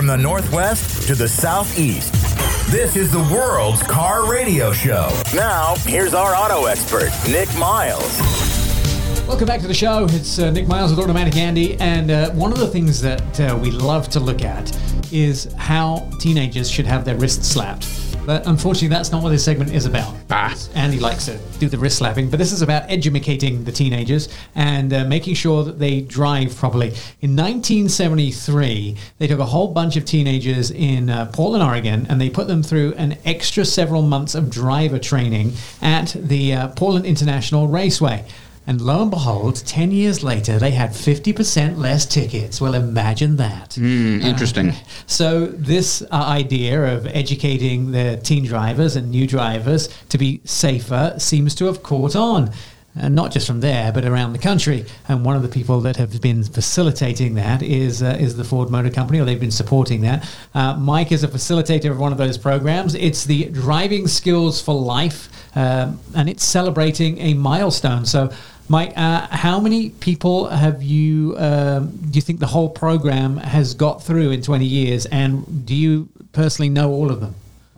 From the Northwest to the Southeast, this is the world's car radio show. Now, here's our auto expert, Nick Miles. Welcome back to the show. It's Nick Miles with Automatic Andy, and one of the things that we love to look at is how teenagers should have their wrists slapped. But unfortunately, that's not what this segment is about. Andy likes to do the wrist slapping, but this is about educating the teenagers and making sure that they drive properly. In 1973, they took a whole bunch of teenagers in Portland, Oregon, and they put them through an extra several months of driver training at the Portland International Raceway. And lo and behold, 10 years later, they had 50% less tickets. Well, imagine that. Interesting. So this idea of educating the teen drivers and new drivers to be safer seems to have caught on. Not just from there, but around the country. And one of the people that have been facilitating that is the Ford Motor Company, or they've been supporting that. Mike is a facilitator of one of those programs. It's the Driving Skills for Life, and it's celebrating a milestone. So, Mike, how many people have you, do you think the whole program has got through in 20 years? And do you personally know all of them?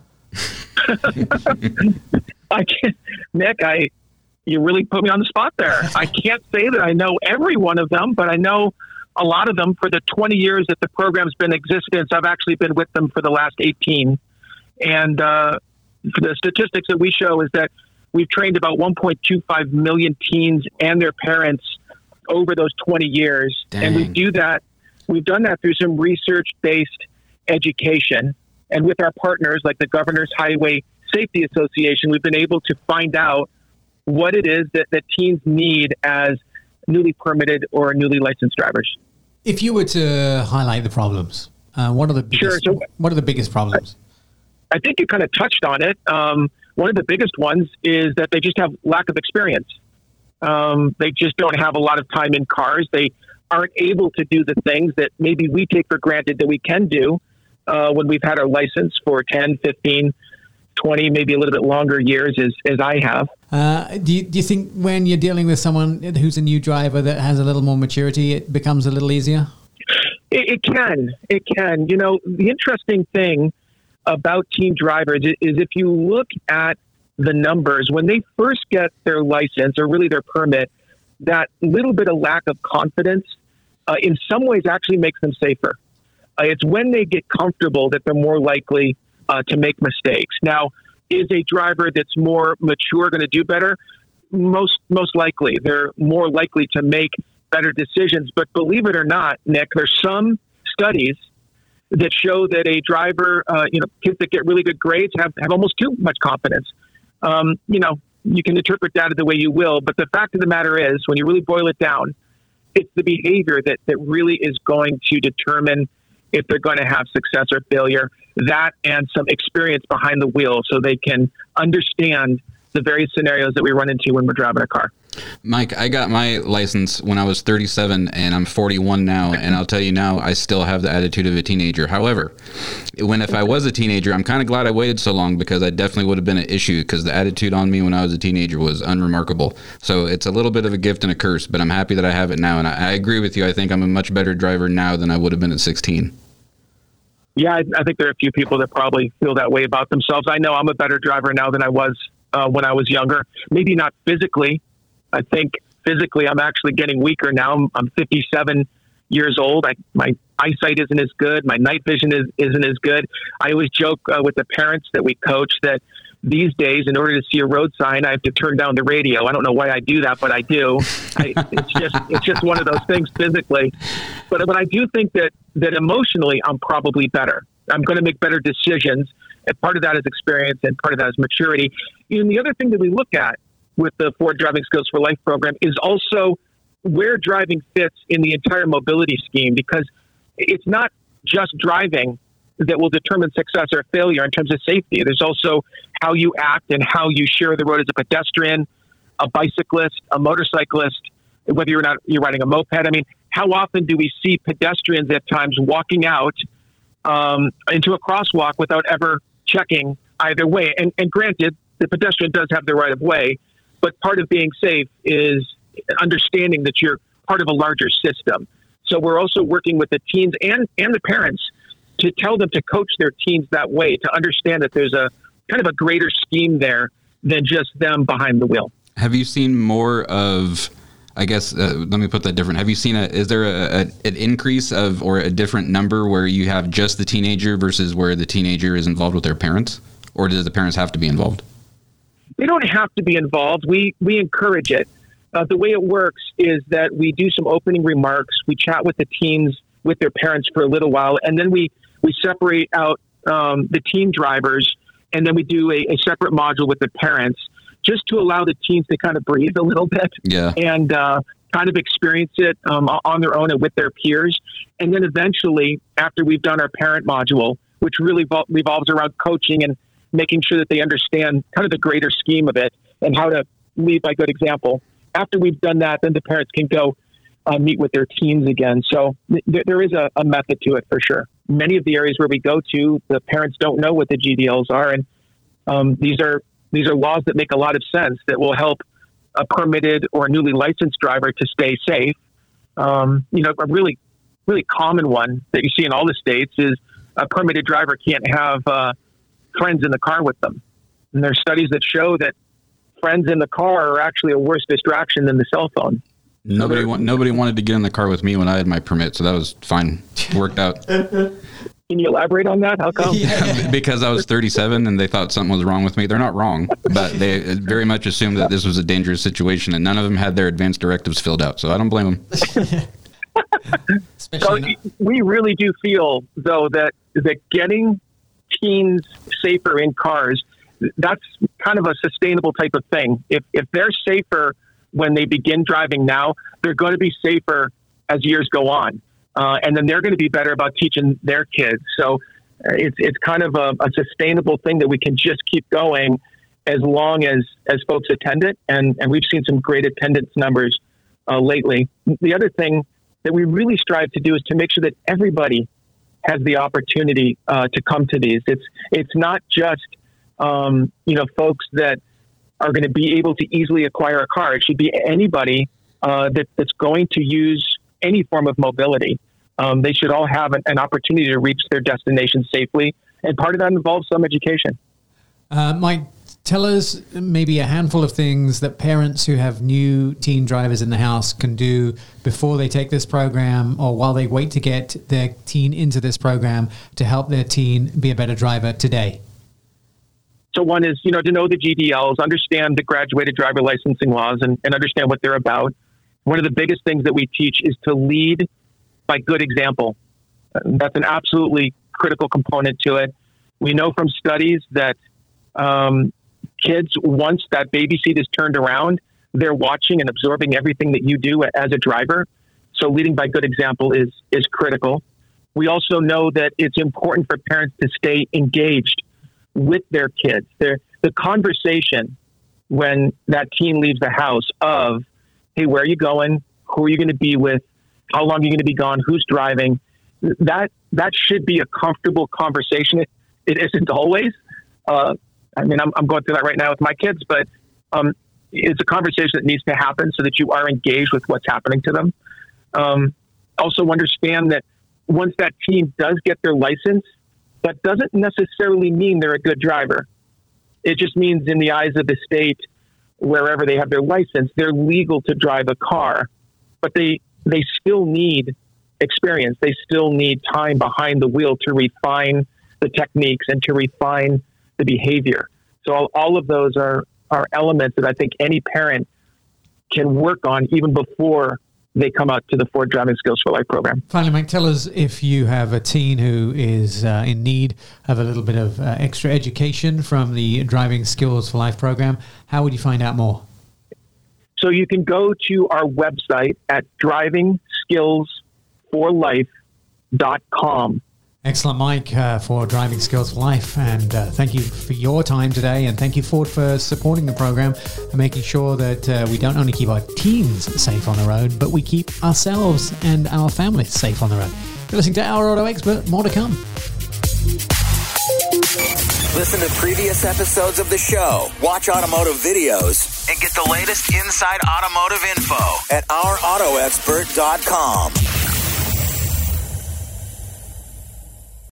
I can't, Nick, you really put me on the spot there. I can't say that I know every one of them, but I know a lot of them. For the 20 years that the program's been in existence, I've actually been with them for the last 18. And for the statistics that we show is that we've trained about 1.25 million teens and their parents over those 20 years. Dang. And we've done that through some research-based education. And with our partners like the Governor's Highway Safety Association, we've been able to find out what it is that teens need as newly permitted or newly licensed drivers. If you were to highlight the problems, what are the biggest problems? I think you kind of touched on it. One of the biggest ones is that they just have lack of experience. They just don't have a lot of time in cars. They aren't able to do the things that maybe we take for granted that we can do when we've had our license for 10, 15, 20, maybe a little bit longer years as I have. Do you think when you're dealing with someone who's a new driver that has a little more maturity, it becomes a little easier? It can. You know, the interesting thing about teen drivers is if you look at the numbers, when they first get their license or really their permit, that little bit of lack of confidence in some ways actually makes them safer. It's when they get comfortable that they're more likely to make mistakes. Now, is a driver that's more mature going to do better? Most likely. They're more likely to make better decisions. But believe it or not, Nick, there's some studies that show that a driver, kids that get really good grades have almost too much confidence. You can interpret data the way you will, but the fact of the matter is, when you really boil it down, it's the behavior that really is going to determine if they're going to have success or failure. That and some experience behind the wheel so they can understand the various scenarios that we run into when we're driving a car. Mike, I got my license when I was 37 and I'm 41 now. And I'll tell you now, I still have the attitude of a teenager. However, if I was a teenager, I'm kind of glad I waited so long because I definitely would have been an issue because the attitude on me when I was a teenager was unremarkable. So it's a little bit of a gift and a curse, but I'm happy that I have it now. And I agree with you. I think I'm a much better driver now than I would have been at 16. Yeah, I think there are a few people that probably feel that way about themselves. I know I'm a better driver now than I was when I was younger. Maybe not physically. I think physically I'm actually getting weaker now. I'm 57 years old. My eyesight isn't as good. My night vision isn't as good. I always joke with the parents that we coach that these days, in order to see a road sign, I have to turn down the radio. I don't know why I do that, but I do. It's just one of those things physically. But I do think that emotionally, I'm probably better. I'm going to make better decisions. And part of that is experience and part of that is maturity. And the other thing that we look at with the Ford Driving Skills for Life program is also where driving fits in the entire mobility scheme, because it's not just driving that will determine success or failure in terms of safety. There's also how you act and how you share the road as a pedestrian, a bicyclist, a motorcyclist, whether you're riding a moped. I mean, how often do we see pedestrians at times walking out into a crosswalk without ever checking either way? And granted, the pedestrian does have the right of way, but part of being safe is understanding that you're part of a larger system. So we're also working with the teens and the parents to tell them to coach their teens that way, to understand that there's a kind of a greater scheme there than just them behind the wheel. Have you seen more of, I guess, let me put that different. Have you seen is there an increase of, or a different number where you have just the teenager versus where the teenager is involved with their parents? Or do the parents have to be involved? They don't have to be involved. We encourage it. The way it works is that we do some opening remarks. We chat with the teens, with their parents for a little while, and then we separate out the teen drivers, and then we do a separate module with the parents, just to allow the teens to kind of breathe a little bit and kind of experience it on their own and with their peers. And then eventually, after we've done our parent module, which really revolves around coaching and making sure that they understand kind of the greater scheme of it and how to lead by good example. After we've done that, then the parents can go meet with their teens again. So there is a method to it for sure. Many of the areas where we go to, the parents don't know what the GDLs are. And these are laws that make a lot of sense that will help a permitted or newly licensed driver to stay safe. A really, really common one that you see in all the states is a permitted driver can't have friends in the car with them. And there's studies that show that friends in the car are actually a worse distraction than the cell phone. Nobody wanted to get in the car with me when I had my permit, so that was fine. It worked out. Can you elaborate on that? How come? Yeah, because I was 37 and they thought something was wrong with me. They're not wrong, but they very much assumed that this was a dangerous situation, and none of them had their advance directives filled out, so I don't blame them. So we really do feel, though, that getting teens safer in cars, that's kind of a sustainable type of thing. If they're safer when they begin driving now, they're going to be safer as years go on. And then they're going to be better about teaching their kids. So it's kind of a sustainable thing that we can just keep going as long as folks attend it. And we've seen some great attendance numbers lately. The other thing that we really strive to do is to make sure that everybody has the opportunity to come to these. It's not just folks that are going to be able to easily acquire a car. It should be anybody that's going to use any form of mobility. They should all have an opportunity to reach their destination safely. And part of that involves some education. Mike, tell us maybe a handful of things that parents who have new teen drivers in the house can do before they take this program or while they wait to get their teen into this program to help their teen be a better driver today. So one is, to know the GDLs, understand the graduated driver licensing laws and understand what they're about. One of the biggest things that we teach is to lead by good example. That's an absolutely critical component to it. We know from studies that kids, once that baby seat is turned around, they're watching and absorbing everything that you do as a driver. So leading by good example is critical. We also know that it's important for parents to stay engaged with their kids. The conversation when that teen leaves the house of, hey, where are you going? Who are you going to be with? How long are you going to be gone? Who's driving? That should be a comfortable conversation. It isn't always. I'm going through that right now with my kids, but it's a conversation that needs to happen so that you are engaged with what's happening to them. Also understand that once that teen does get their license, that doesn't necessarily mean they're a good driver. It just means in the eyes of the state, wherever they have their license, they're legal to drive a car, but they still need experience. They still need time behind the wheel to refine the techniques and to refine the behavior. So all of those are elements that I think any parent can work on even before they come out to the Ford Driving Skills for Life program. Finally, Mike, tell us if you have a teen who is in need of a little bit of extra education from the Driving Skills for Life program. How would you find out more? So you can go to our website at drivingskillsforlife.com. Excellent, Mike, for Driving Skills for Life. And thank you for your time today. And thank you, Ford, for supporting the program and making sure that we don't only keep our teens safe on the road, but we keep ourselves and our families safe on the road. You're listening to Our Auto Expert. More to come. Listen to previous episodes of the show, watch automotive videos, and get the latest inside automotive info at OurAutoExpert.com.